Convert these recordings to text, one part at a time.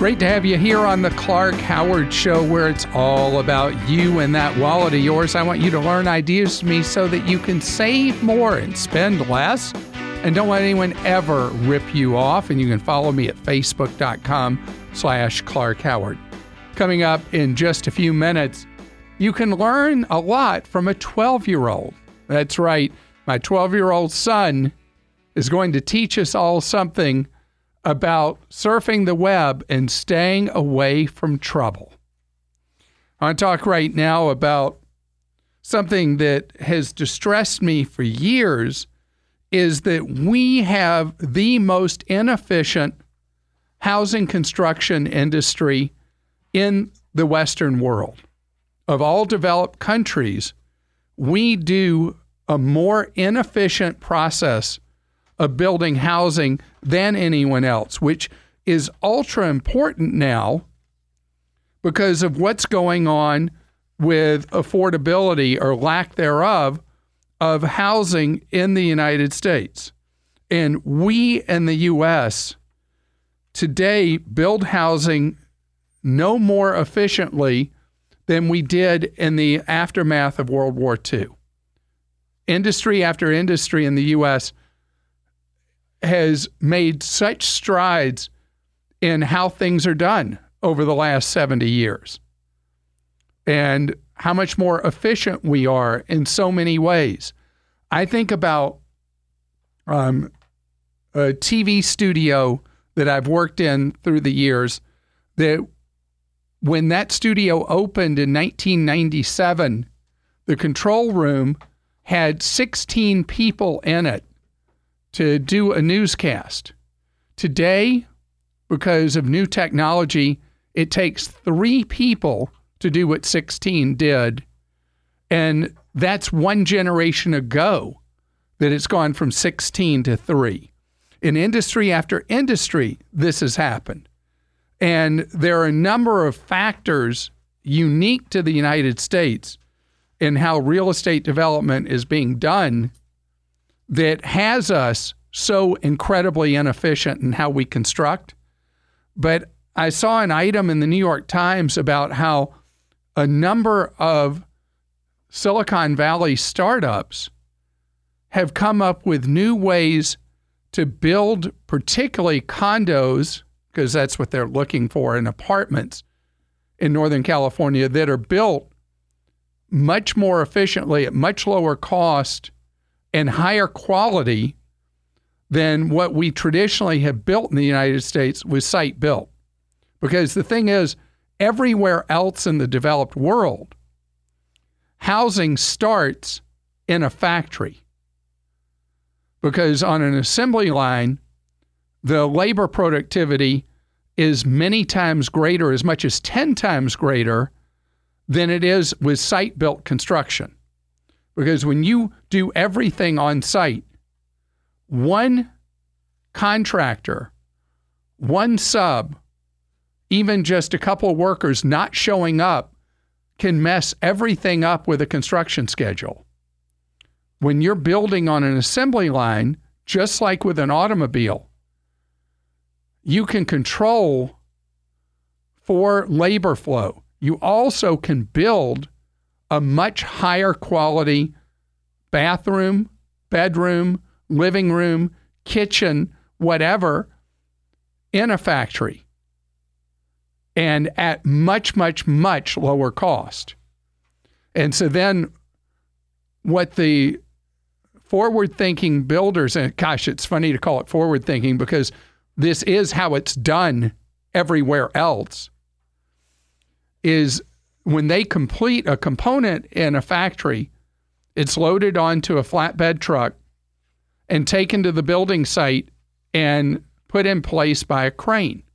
Great to have you here on the Clark Howard Show, where it's all about you and that wallet of yours. I want you to learn ideas from me so that you can save more and spend less, and don't let anyone ever rip you off. And you can follow me at facebook.com/Clark Howard. Coming up in just a few minutes, you can learn a lot from a 12-year-old. That's right. My 12-year-old son is going to teach us all something about surfing the web and staying away from trouble. I want to talk right now about something that has distressed me for years, is that we have the most inefficient housing construction industry in the Western world. Of all developed countries, we do a more inefficient process of building housing than anyone else, which is ultra important now because of what's going on with affordability or lack thereof of housing in the United States. And we in the U.S. today build housing no more efficiently than we did in the aftermath of World War II. Industry after industry in the U.S. has made such strides in how things are done over the last 70 years and how much more efficient we are in so many ways. I think about a TV studio that I've worked in through the years, that when that studio opened in 1997, the control room had 16 people in it to do a newscast. Today, because of new technology, it takes 3 people to do what 16 did. And that's one generation ago that it's gone from 16 to 3. In industry after industry, this has happened. And there are a number of factors unique to the United States in how real estate development is being done that has us so incredibly inefficient in how we construct. But I saw an item in the New York Times about how a number of Silicon Valley startups have come up with new ways to build particularly condos, because that's what they're looking for in apartments in Northern California, that are built much more efficiently at much lower cost and higher quality than what we traditionally have built in the United States with site built. Because the thing is, everywhere else in the developed world, housing starts in a factory. Because on an assembly line, the labor productivity is many times greater, as much as 10 times greater than it is with site-built construction. Because when you do everything on site, one contractor, one sub, even just a couple of workers not showing up can mess everything up with a construction schedule. When you're building on an assembly line, just like with an automobile, you can control for labor flow. You also can build a much higher quality bathroom, bedroom, living room, kitchen, whatever, in a factory, and at much, much, much lower cost. And so then what the forward-thinking builders, and gosh, it's funny to call it forward-thinking because this is how it's done everywhere else, is when they complete a component in a factory, it's loaded onto a flatbed truck and taken to the building site and put in place by a crane.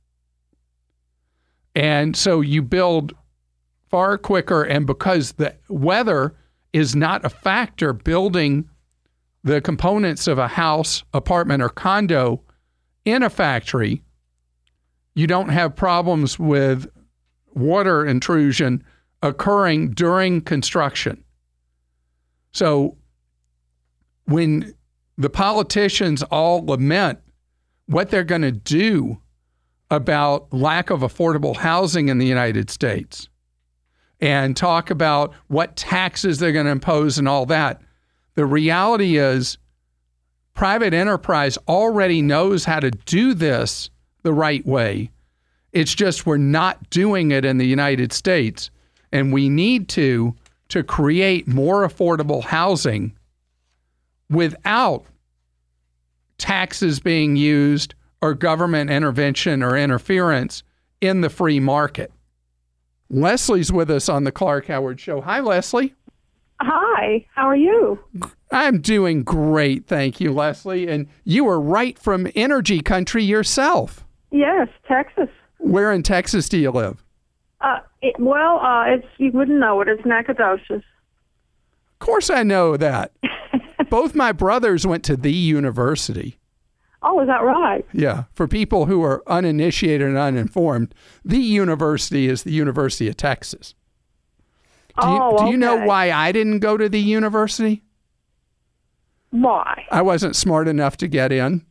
And so you build far quicker, and because the weather is not a factor building the components of a house, apartment, or condo in a factory, you don't have problems with water intrusion occurring during construction. So when the politicians all lament what they're going to do about lack of affordable housing in the United States and talk about what taxes they're going to impose and all that. The reality is private enterprise already knows how to do this the right way. It's just we're not doing it in the United States, and we need to create more affordable housing without taxes being used or government intervention or interference in the free market. Leslie's with us on the Clark Howard Show. Hi, Leslie. Hi, how are you? I'm doing great, thank you, Leslie. And you are right from energy country yourself. Yes, Texas. Where in Texas do you live? It's you wouldn't know it. It's Nacogdoches. Of course I know that. Both my brothers went to the university. Oh, is that right? Yeah. For people who are uninitiated and uninformed, the university is the University of Texas. Do you know why I didn't go to the university? Why? I wasn't smart enough to get in.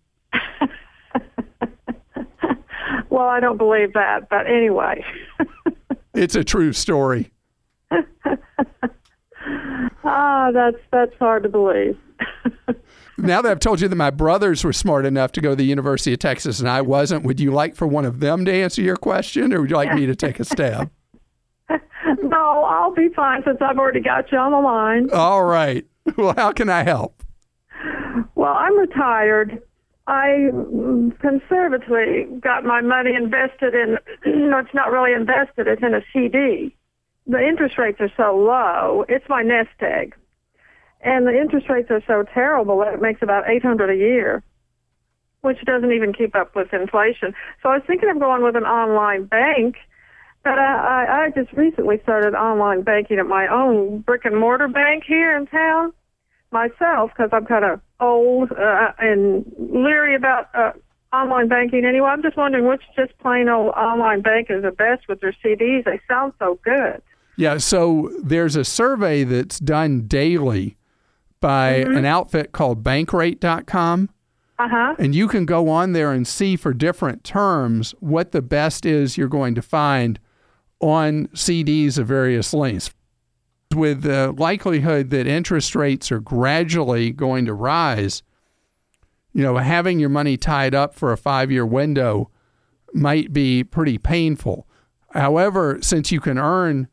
Well, I don't believe that, but anyway. It's a true story. That's hard to believe. Now that I've told you that my brothers were smart enough to go to the University of Texas and I wasn't, would you like for one of them to answer your question, or would you like me to take a stab? No, I'll be fine since I've already got you on the line. All right. Well, how can I help? Well, I'm retired. I conservatively got my money invested in, it's not really invested, it's in a CD. The interest rates are so low, it's my nest egg. And the interest rates are so terrible that it makes about $800 a year, which doesn't even keep up with inflation. So I was thinking of going with an online bank, but I just recently started online banking at my own brick and mortar bank here in town myself, because I'm kind of old and leery about online banking anyway. I'm just wondering which just plain old online bank is the best with their CDs. They sound so good. Yeah, so there's a survey that's done daily by an outfit called Bankrate.com. And you can go on there and see for different terms what the best is you're going to find on CDs of various lengths. With the likelihood that interest rates are gradually going to rise, having your money tied up for a 5-year window might be pretty painful. However, since you can earn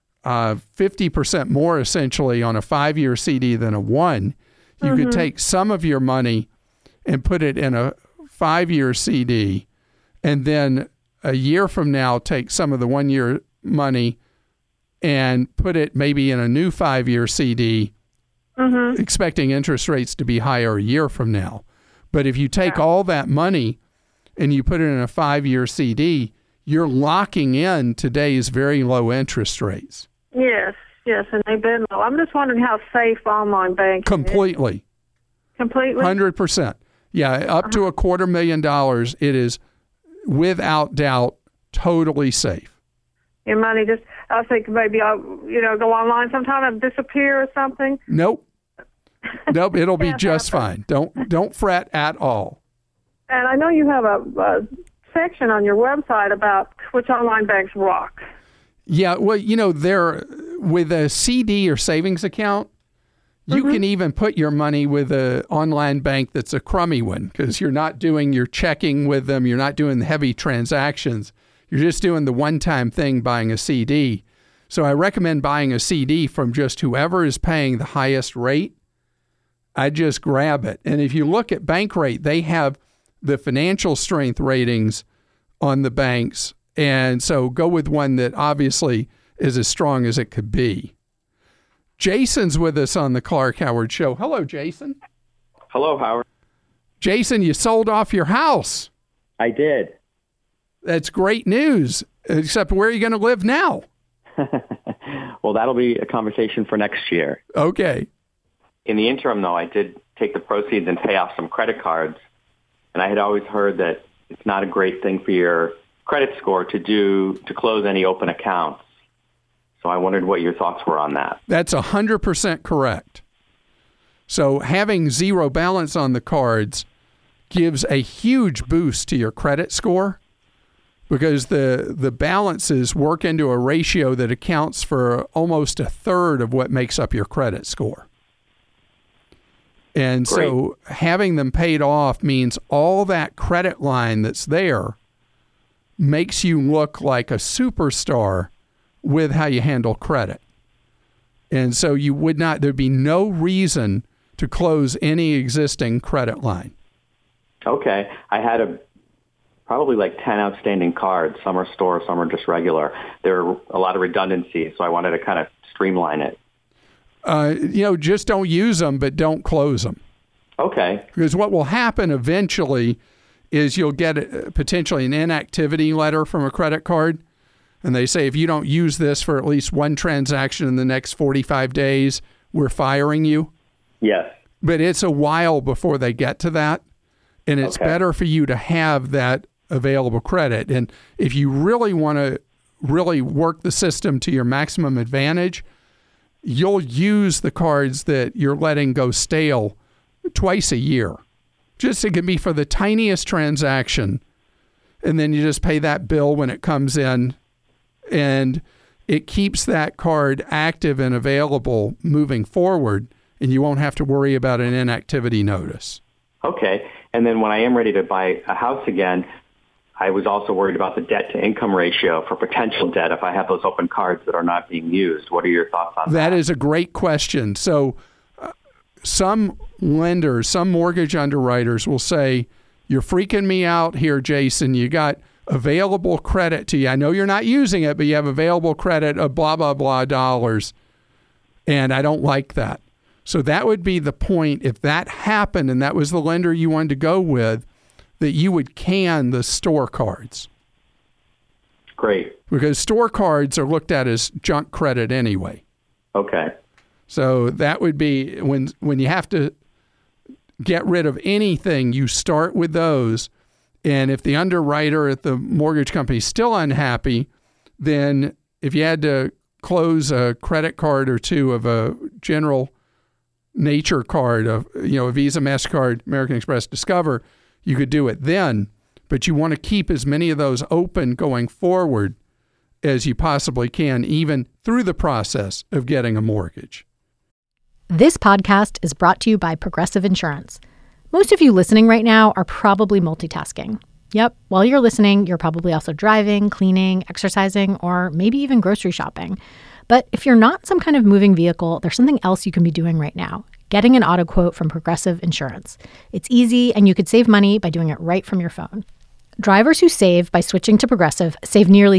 50% more essentially on a 5-year CD than a 1, you could take some of your money and put it in a 5-year CD, and then a year from now take some of the 1-year money and put it maybe in a new 5-year CD, expecting interest rates to be higher a year from now. But if you take all that money and you put it in a 5-year CD, you're locking in today's very low interest rates. Yes, and they've been low. I'm just wondering how safe online banking Completely. is. Completely? 100%. Yeah, up to $250,000, it is without doubt totally safe. Your money just, I think maybe I'll, go online sometime and disappear or something. Nope, it'll be just fine. Don't fret at all. And I know you have a section on your website about which online banks rock. Yeah, well, they're with a CD or savings account, you can even put your money with an online bank that's a crummy one, because you're not doing your checking with them. You're not doing the heavy transactions. You're just doing the one-time thing, buying a CD. So I recommend buying a CD from just whoever is paying the highest rate. I just grab it. And if you look at Bankrate, they have the financial strength ratings on the banks. And so go with one that obviously is as strong as it could be. Jason's with us on the Clark Howard Show. Hello, Jason. Hello, Howard. Jason, you sold off your house. I did. That's great news, except where are you going to live now? Well, that'll be a conversation for next year. Okay. In the interim, though, I did take the proceeds and pay off some credit cards. And I had always heard that it's not a great thing for your credit score to close any open accounts. So I wondered what your thoughts were on that. That's 100% correct. So having zero balance on the cards gives a huge boost to your credit score. because the balances work into a ratio that accounts for almost a third of what makes up your credit score. And Great. So having them paid off means all that credit line that's there makes you look like a superstar with how you handle credit. And so there'd be no reason to close any existing credit line. Okay. I had probably like 10 outstanding cards. Some are store, some are just regular. There are a lot of redundancies, so I wanted to kind of streamline it. Just don't use them, but don't close them. Okay. Because what will happen eventually is you'll get potentially an inactivity letter from a credit card. And they say, if you don't use this for at least one transaction in the next 45 days, we're firing you. Yes. But it's a while before they get to that. And it's better for you to have that available credit. And if you really want to really work the system to your maximum advantage, you'll use the cards that you're letting go stale twice a year. It can be for the tiniest transaction. And then you just pay that bill when it comes in. And it keeps that card active and available moving forward, and you won't have to worry about an inactivity notice. Okay. And then when I am ready to buy a house again, I was also worried about the debt-to-income ratio for potential debt if I have those open cards that are not being used. What are your thoughts on that? That is a great question. So some lenders, some mortgage underwriters will say, you're freaking me out here, Jason. You got available credit to you. I know you're not using it, but you have available credit of blah, blah, blah dollars. And I don't like that. So that would be the point. If that happened and that was the lender you wanted to go with, that you would can the store cards. Great. Because store cards are looked at as junk credit anyway. Okay. So that would be when you have to get rid of anything, you start with those. And if the underwriter at the mortgage company is still unhappy, then if you had to close a credit card or two of a general nature card, of a Visa, MasterCard, American Express, Discover, you could do it then. But you want to keep as many of those open going forward as you possibly can, even through the process of getting a mortgage. This podcast is brought to you by Progressive Insurance. Most of you listening right now are probably multitasking. Yep, while you're listening, you're probably also driving, cleaning, exercising, or maybe even grocery shopping. But if you're not some kind of moving vehicle, there's something else you can be doing right now. Getting an auto quote from Progressive Insurance. It's easy, and you could save money by doing it right from your phone. Drivers who save by switching to Progressive save nearly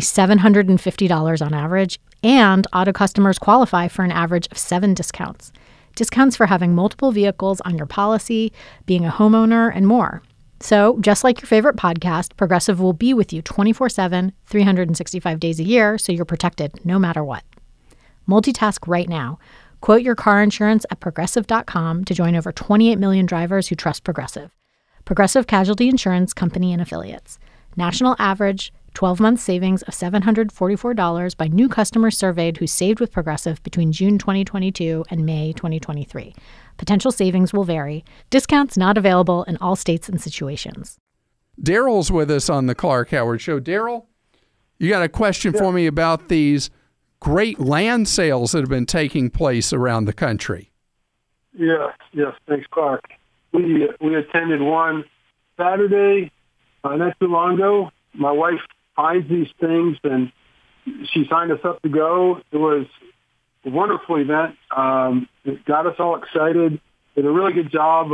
$750 on average, and auto customers qualify for an average of 7 discounts. Discounts for having multiple vehicles on your policy, being a homeowner, and more. So, just like your favorite podcast, Progressive will be with you 24/7, 365 days a year, so you're protected no matter what. Multitask right now. Quote your car insurance at Progressive.com to join over 28 million drivers who trust Progressive. Progressive Casualty Insurance Company and Affiliates. National average 12-month savings of $744 by new customers surveyed who saved with Progressive between June 2022 and May 2023. Potential savings will vary. Discounts not available in all states and situations. Daryl's with us on the Clark Howard Show. Daryl, you got a question for me about these great land sales that have been taking place around the country? Yes. Thanks, Clark. We attended one Saturday not too long ago. My wife finds these things, and she signed us up to go. It was a wonderful event. It got us all excited. Did a really good job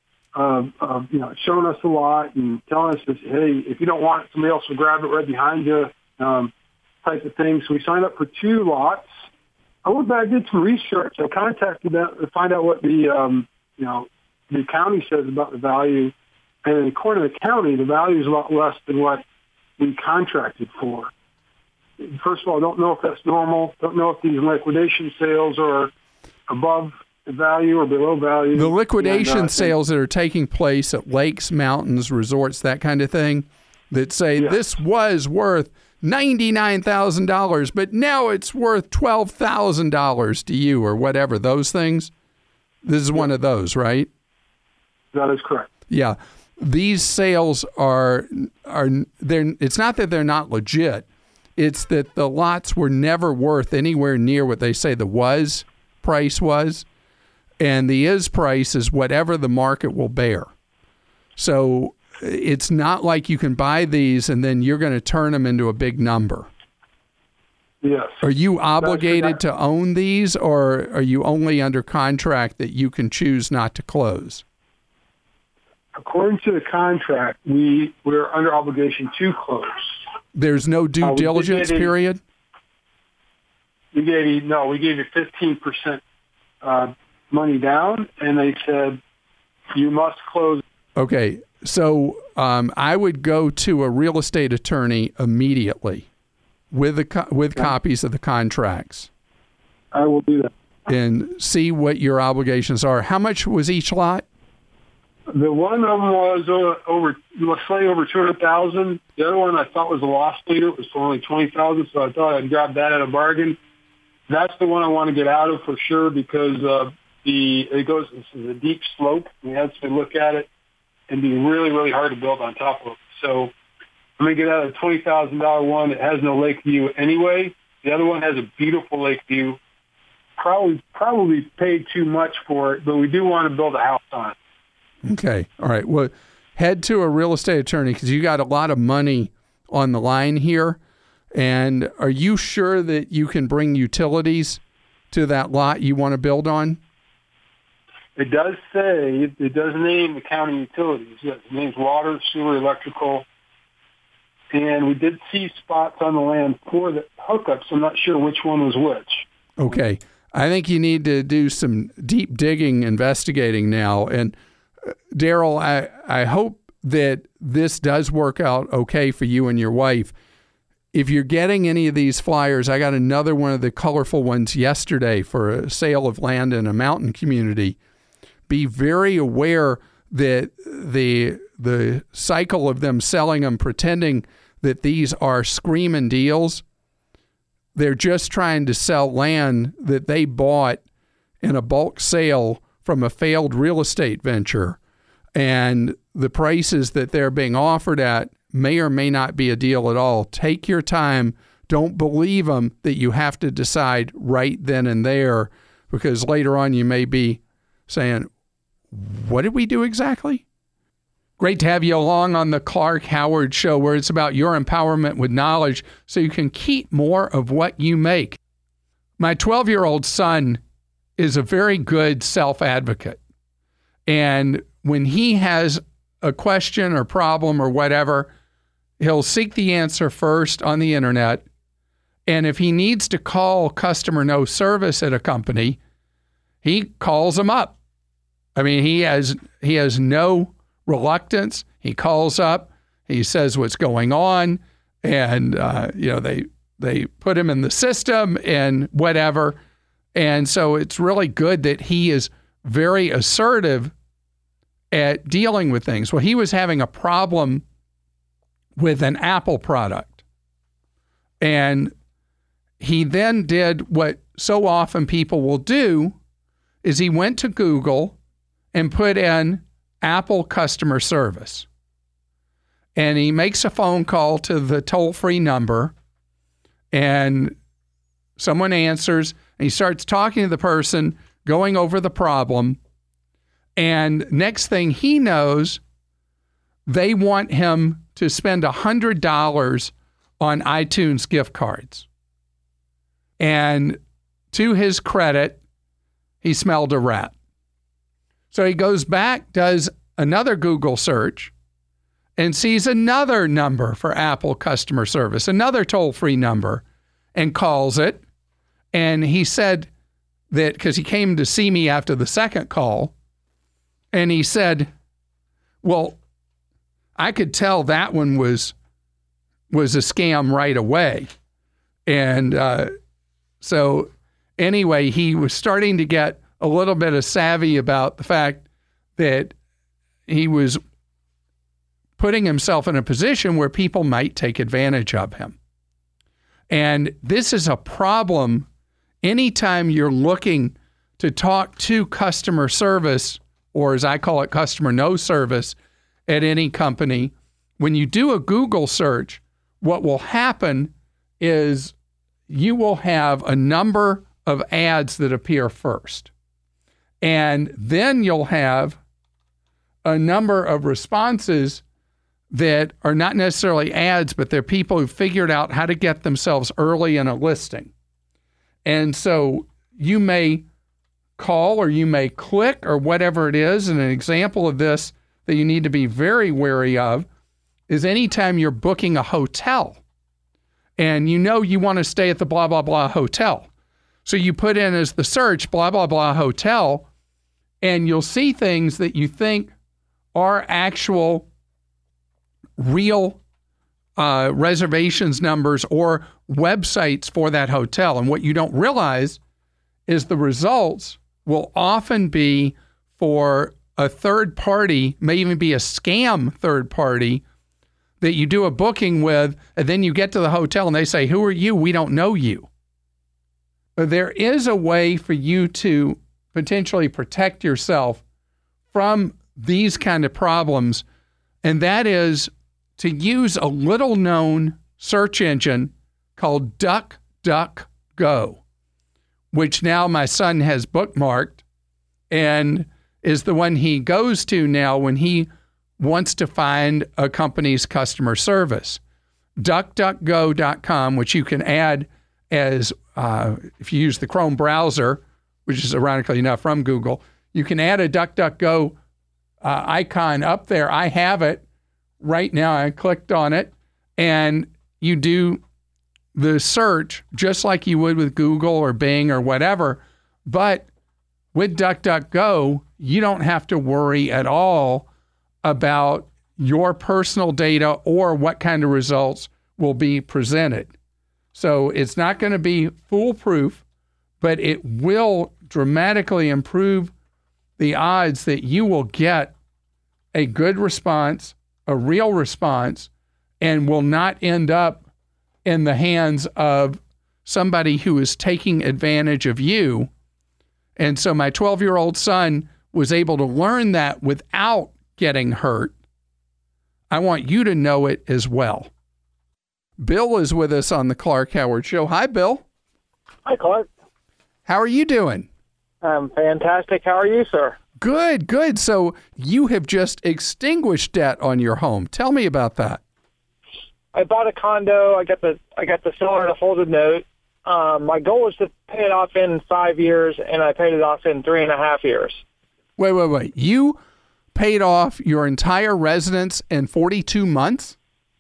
of showing us a lot and telling us that, hey, if you don't want it, somebody else will grab it right behind you, type of thing. So we signed up for 2 lots. I went back, did some research. I contacted them to find out what the county says about the value. And according to the county, the value is a lot less than what we contracted for. First of all, I don't know if that's normal. Don't know if these liquidation sales are above the value or below value. The liquidation sales that are taking place at lakes, mountains, resorts, that kind of thing, that say this was worth $99,000, but now it's worth $12,000 to you or whatever, those things. This is one of those, right? That is correct. Yeah. These sales it's not that they're not legit. It's that the lots were never worth anywhere near what they say the was price was. And the is price is whatever the market will bear. So it's not like you can buy these and then you're going to turn them into a big number. Yes. Are you obligated to own these, or are you only under contract that you can choose not to close? According to the contract, we're under obligation to close. There's no due diligence period? We gave you 15% money down, and they said you must close. Okay, so I would go to a real estate attorney immediately with copies of the contracts. I will do that. And see what your obligations are. How much was each lot? The one of them was over 200,000. The other one I thought was a loss leader. It was for only 20,000, so I thought I'd grab that at a bargain. That's the one I want to get out of for sure because this is a deep slope. We had to look at it and be really, really hard to build on top of. So I'm going to get out of the $20,000 one. It has no lake view anyway. The other one has a beautiful lake view. Probably paid too much for it, but we do want to build a house on it. Okay. All right. Well, head to a real estate attorney because you got a lot of money on the line here. And are you sure that you can bring utilities to that lot you want to build on? It does name the county utilities. Yes, it names water, sewer, electrical. And we did see spots on the land for the hookups. I'm not sure which one was which. Okay. I think you need to do some deep digging investigating now. And Daryl, I hope that this does work out okay for you and your wife. If you're getting any of these flyers, I got another one of the colorful ones yesterday for a sale of land in a mountain community. Be very aware that the cycle of them selling them, pretending that these are screaming deals, they're just trying to sell land that they bought in a bulk sale from a failed real estate venture. And the prices that they're being offered at may or may not be a deal at all. Take your time. Don't believe them that you have to decide right then and there, because later on you may be saying, what did we do exactly? Great to have you along on the Clark Howard Show, where it's about your empowerment with knowledge so you can keep more of what you make. My 12-year-old son is a very good self-advocate. And when he has a question or problem or whatever, he'll seek the answer first on the internet. And if he needs to call customer no service at a company, he calls them up. I mean, he has no reluctance. He calls up, he says what's going on, and they put him in the system and whatever. And so it's really good that he is very assertive at dealing with things. Well, he was having a problem with an Apple product. And he then did what so often people will do, is he went to Google and put in Apple customer service. And he makes a phone call to the toll-free number, and someone answers, and he starts talking to the person, going over the problem. And next thing he knows, they want him to spend $100 on iTunes gift cards. And to his credit, he smelled a rat. So he goes back, does another Google search, and sees another number for Apple customer service, another toll-free number, and calls it. And he said that, because he came to see me after the second call, and he said, well, I could tell that one was a scam right away. And so anyway, he was starting to get a little bit of savvy about the fact that he was putting himself in a position where people might take advantage of him. And this is a problem anytime you're looking to talk to customer service or as I call it, customer no service at any company. When you do a Google search, what will happen is you will have a number of ads that appear first. And then you'll have a number of responses that are not necessarily ads, but they're people who figured out how to get themselves early in a listing. And so you may call or you may click or whatever it is. And an example of this that you need to be very wary of is anytime you're booking a hotel and you know you want to stay at the blah, blah, blah hotel. So you put in as the search, blah, blah, blah hotel, and you'll see things that you think are actual real reservations numbers or websites for that hotel. And what you don't realize is the results will often be for a third party, may even be a scam third party that you do a booking with, and then you get to the hotel and they say, "Who are you? We don't know you." There is a way for you to potentially protect yourself from these kind of problems, and that is to use a little known search engine called DuckDuckGo, which now my son has bookmarked and is the one he goes to now when he wants to find a company's customer service. DuckDuckGo.com, which you can add as, if you use the Chrome browser, which is ironically enough from Google, you can add a DuckDuckGo icon up there. I have it right now. I clicked on it, and you do the search just like you would with Google or Bing or whatever. But with DuckDuckGo, you don't have to worry at all about your personal data or what kind of results will be presented. So it's not going to be foolproof, but it will dramatically improve the odds that you will get a good response, a real response, and will not end up in the hands of somebody who is taking advantage of you. And so my 12-year-old son was able to learn that without getting hurt. I want you to know it as well. Bill is with us on the Clark Howard Show. Hi, Bill. Hi, Clark. How are you doing? I'm fantastic. How are you, sir? Good, good. So you have just extinguished debt on your home. Tell me about that. I bought a condo. I got the seller to hold a note. My goal was to pay it off in 5 years, and I paid it off in 3.5 years. Wait. You paid off your entire residence in 42 months?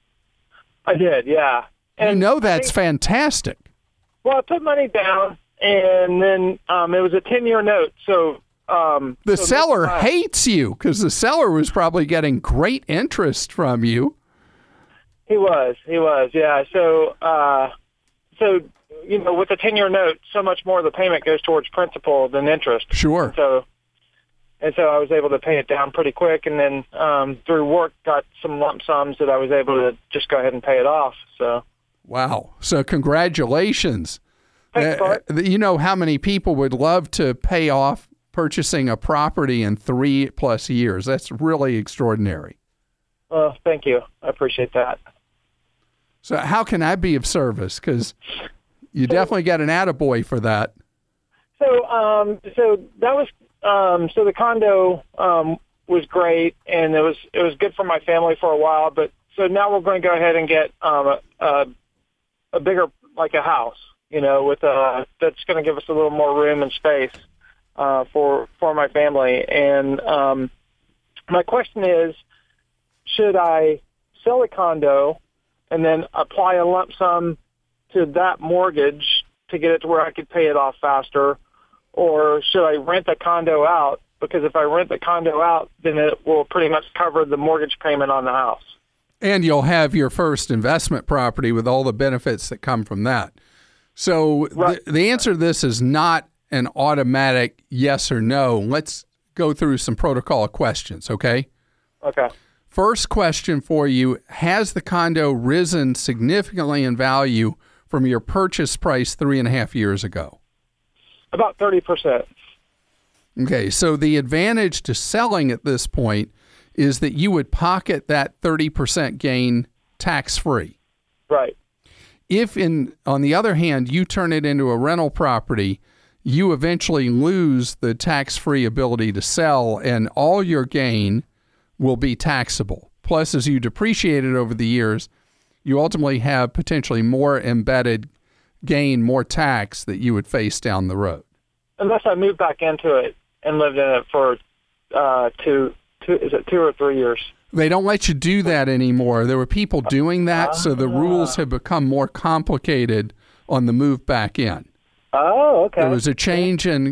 I did, yeah. And that's fantastic. Well, I put money down, and then it was a 10-year note. So the seller hates you because the seller was probably getting great interest from you. He was, yeah. So with a 10-year note, so much more of the payment goes towards principal than interest. Sure. And so I was able to pay it down pretty quick, and then through work got some lump sums that I was able to just go ahead and pay it off. So. Wow. So congratulations. Thanks, Clark. You know how many people would love to pay off purchasing a property in 3+ years. That's really extraordinary. Thank you. I appreciate that. So how can I be of service? Because you definitely got an attaboy for that. So that was so the condo was great, and it was good for my family for a while. But so now we're going to go ahead and get a bigger, like a house, with that's going to give us a little more room and space for my family. And my question is, should I sell a condo and then apply a lump sum to that mortgage to get it to where I could pay it off faster? Or should I rent the condo out? Because if I rent the condo out, then it will pretty much cover the mortgage payment on the house. And you'll have your first investment property with all the benefits that come from that. So right. The answer to this is not an automatic yes or no. Let's go through some protocol questions, okay? Okay. First question for you, has the condo risen significantly in value from your purchase price 3.5 years ago? About 30%. Okay, so the advantage to selling at this point is that you would pocket that 30% gain tax-free. Right. If, on the other hand, you turn it into a rental property, you eventually lose the tax-free ability to sell, and all your gain will be taxable. Plus, as you depreciate it over the years, you ultimately have potentially more embedded gain, more tax that you would face down the road. Unless I move back into it and lived in it for 2 or 3 years. They don't let you do that anymore. There were people doing that, so the rules have become more complicated on the move back in. Oh, okay. There was a change in,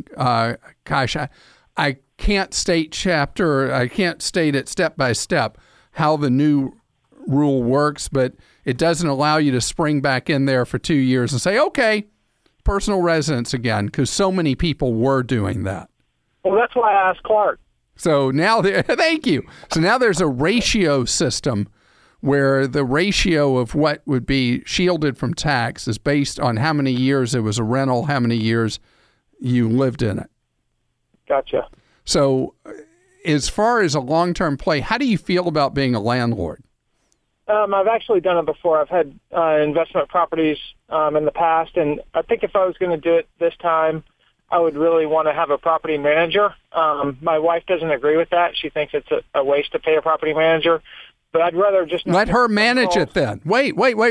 I can't state I can't state it step by step how the new rule works, but it doesn't allow you to spring back in there for 2 years and say, okay, personal residence again, because so many people were doing that. Well, that's why I asked Clark. So now, thank you. So now there's a ratio system where the ratio of what would be shielded from tax is based on how many years it was a rental, how many years you lived in it. Gotcha. So as far as a long-term play, how do you feel about being a landlord? I've actually done it before. I've had investment properties in the past, and I think if I was going to do it this time, I would really want to have a property manager. My wife doesn't agree with that. She thinks it's a waste to pay a property manager. But I'd rather just let her manage it then. Wait.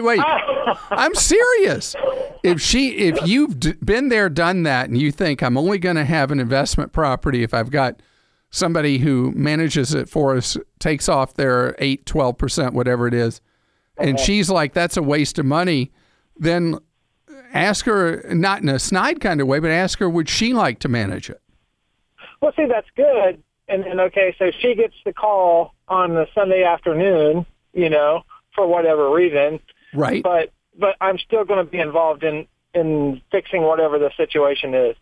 I'm serious. If you've been there, done that, and you think I'm only going to have an investment property if I've got somebody who manages it for us, takes off their 8, 12%, whatever it is, and she's like, that's a waste of money, then ask her, not in a snide kind of way, but ask her, would she like to manage it? Well, see, that's good. And then, okay, so she gets the call on the Sunday afternoon, for whatever reason. Right. But I'm still going to be involved in fixing whatever the situation is.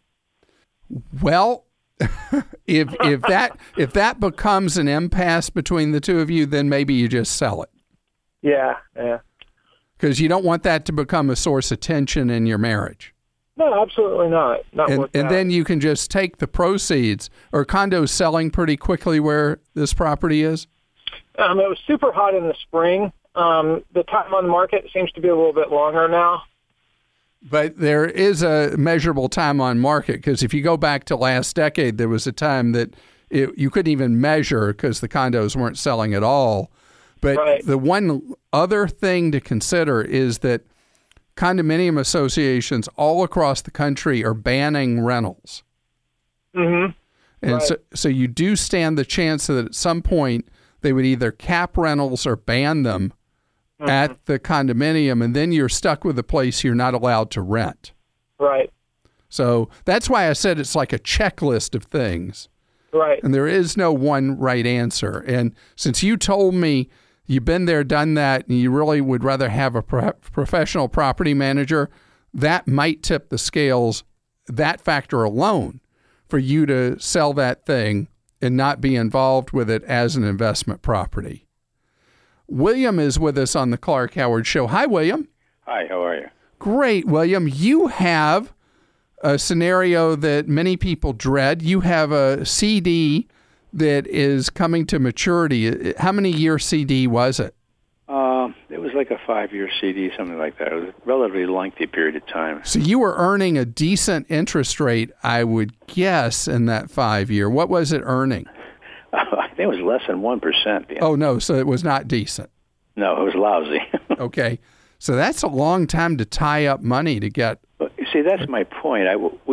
Well, if that becomes an impasse between the two of you, then maybe you just sell it. Yeah. Because you don't want that to become a source of tension in your marriage. No, absolutely not. And then you can just take the proceeds. Are condos selling pretty quickly where this property is? It was super hot in the spring. The time on the market seems to be a little bit longer now. But there is a measurable time on market, because if you go back to last decade, there was a time that you couldn't even measure because the condos weren't selling at all. But right. The one other thing to consider is that condominium associations all across the country are banning rentals. Mm-hmm. And right. so you do stand the chance that at some point they would either cap rentals or ban them at the condominium, and then you're stuck with a place you're not allowed to rent. Right. So that's why I said it's like a checklist of things. Right. And there is no one right answer. And since you told me you've been there, done that, and you really would rather have a professional property manager, that might tip the scales, that factor alone, for you to sell that thing and not be involved with it as an investment property. William is with us on the Clark Howard Show. Hi, William. Hi, how are you? Great, William. You have a scenario that many people dread. You have a CD that is coming to maturity. How many year CD was it? It was like a 5-year CD, something like that. It was a relatively lengthy period of time. So you were earning a decent interest rate, I would guess, in that 5-year. What was it earning? I think it was less than 1%. Yeah. Oh, no, so it was not decent. No, it was lousy. Okay. So that's a long time to tie up money to get. You see, that's my point.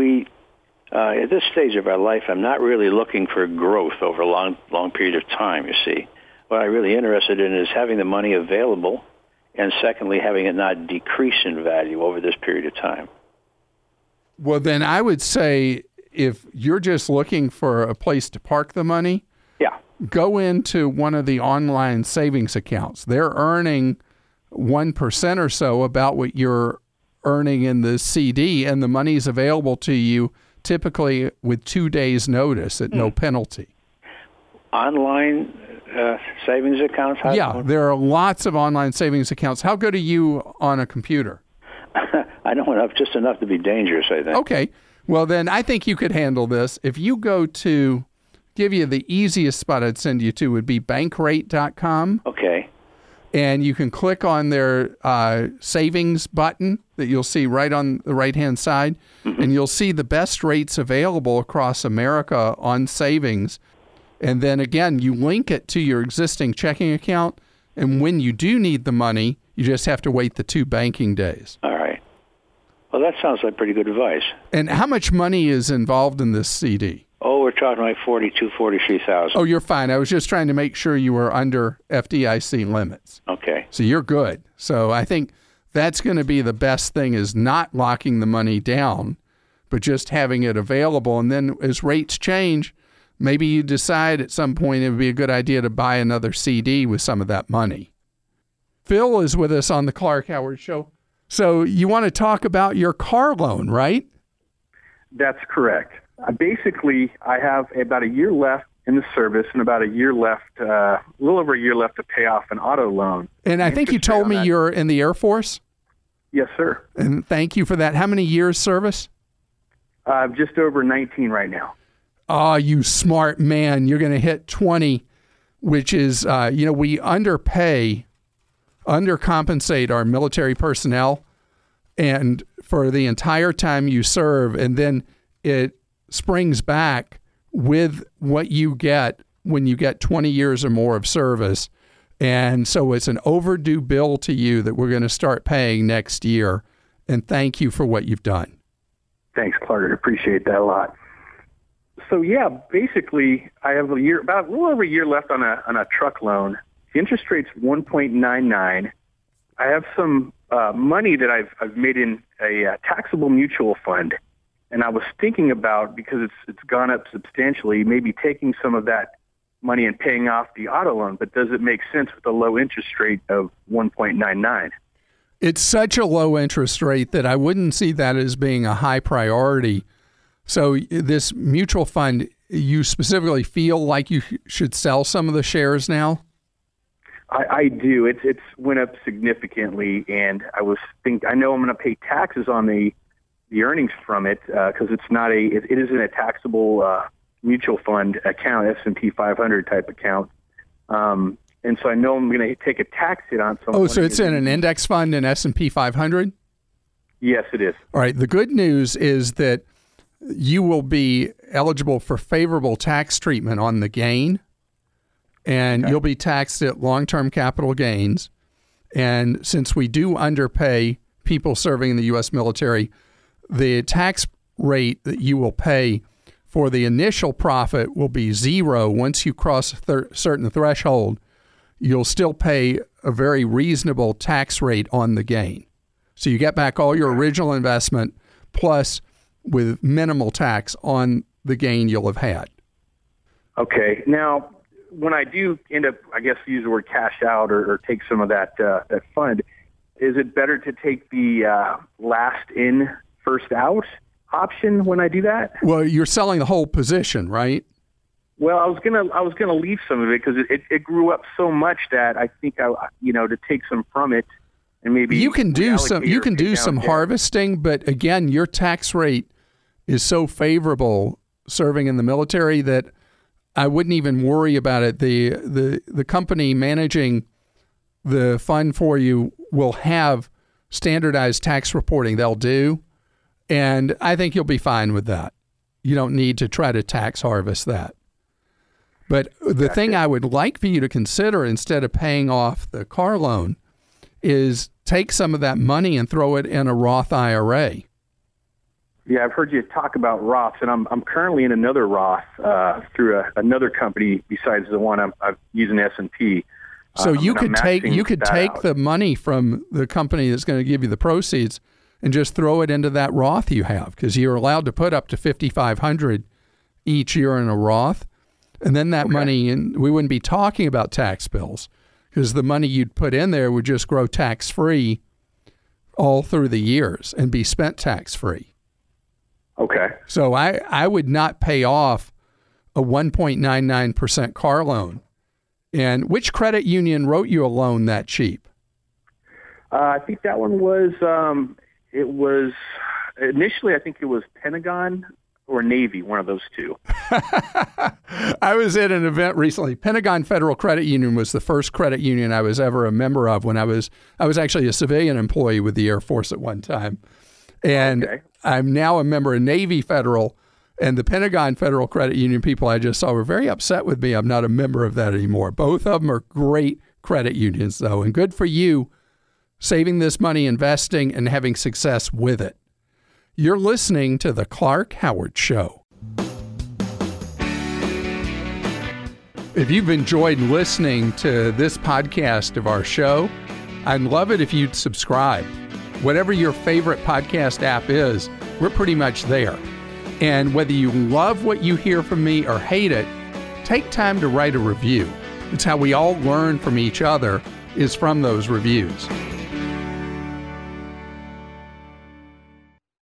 At this stage of our life, I'm not really looking for growth over a long period of time, you see. What I'm really interested in is having the money available, and secondly, having it not decrease in value over this period of time. Well, then I would say if you're just looking for a place to park the money, go into one of the online savings accounts. They're earning 1% or so about what you're earning in the CD, and the money's available to you typically with 2 days' notice at no penalty. Online savings accounts? There are lots of online savings accounts. How good are you on a computer? I know just enough to be dangerous, I think. Okay. Well, then I think you could handle this. If you go to, give you the easiest spot I'd send you to would be bankrate.com. Okay. And you can click on their savings button that you'll see right on the right-hand side, and you'll see the best rates available across America on savings. And then, again, you link it to your existing checking account, and when you do need the money, you just have to wait the 2 banking days. All right. Well, that sounds like pretty good advice. And how much money is involved in this CD? Oh, we're talking like $43,000. Oh, you're fine. I was just trying to make sure you were under FDIC limits. Okay. So you're good. So I think that's going to be the best thing, is not locking the money down, but just having it available. And then as rates change, maybe you decide at some point it would be a good idea to buy another CD with some of that money. Phil is with us on the Clark Howard Show. So you want to talk about your car loan, right? That's correct. Basically, I have about a year left in the service and about a year left, a little over a year left to pay off an auto loan. And I think you told me you're in the Air Force? Yes, sir. And thank you for that. How many years service? Just over 19 right now. Oh, you smart man. You're going to hit 20, which is, we undercompensate our military personnel, and for the entire time you serve, and then it springs back with what you get when you get 20 years or more of service. And so it's an overdue bill to you that we're going to start paying next year. And thank you for what you've done. Thanks, Clark. I appreciate that a lot. So yeah, basically I have about a little over a year left on a truck loan. The interest rate's 1.99. I have some money that I've made in a taxable mutual fund. And I was thinking about, because it's gone up substantially, maybe taking some of that money and paying off the auto loan. But does it make sense with a low interest rate of 1.99? It's such a low interest rate that I wouldn't see that as being a high priority. So this mutual fund, you specifically feel like you should sell some of the shares now? I do. It's went up significantly, and I know I'm going to pay taxes on the earnings from it, because it isn't a taxable mutual fund account, S&P 500 type account. And so I know I'm going to take a tax hit on some. Oh, so it's in an index fund in S&P 500? Yes, it is. All right. The good news is that you will be eligible for favorable tax treatment on the gain, and you'll be taxed at long-term capital gains. And since we do underpay people serving in the U.S. military, the tax rate that you will pay for the initial profit will be 0. Once you cross a certain threshold, you'll still pay a very reasonable tax rate on the gain. So you get back all your original investment plus with minimal tax on the gain you'll have had. Okay. Now, when I do end up, I guess, use the word cash out or take some of that fund, is it better to take the last in, first out option when I do that? Well, you're selling the whole position, right? Well, I was gonna leave some of it because it grew up so much that I think to take some from it and maybe you can do some harvesting, but again, your tax rate is so favorable serving in the military that I wouldn't even worry about it. The company managing the fund for you will have standardized tax reporting they'll do, and I think you'll be fine with that. You don't need to try to tax harvest that. But the thing I would like for you to consider instead of paying off the car loan is take some of that money and throw it in a Roth IRA. Yeah, I've heard you talk about Roths, and I'm currently in another Roth through another company besides the one I'm using S&P. So you could take the money from the company that's going to give you the proceeds and just throw it into that Roth you have, because you're allowed to put up to $5,500 each year in a Roth, and then that money, and we wouldn't be talking about tax bills because the money you'd put in there would just grow tax-free all through the years and be spent tax-free. Okay. So I would not pay off a 1.99% car loan. And which credit union wrote you a loan that cheap? I think that one was, Initially, I think it was Pentagon or Navy, one of those two. I was at an event recently. Pentagon Federal Credit Union was the first credit union I was ever a member of when I was actually a civilian employee with the Air Force at one time. And I'm now a member of Navy Federal, and the Pentagon Federal Credit Union people I just saw were very upset with me. I'm not a member of that anymore. Both of them are great credit unions, though, and good for you saving this money, investing, and having success with it. You're listening to The Clark Howard Show. If you've enjoyed listening to this podcast of our show, I'd love it if you'd subscribe. Whatever your favorite podcast app is, we're pretty much there. And whether you love what you hear from me or hate it, take time to write a review. It's how we all learn from each other, is from those reviews.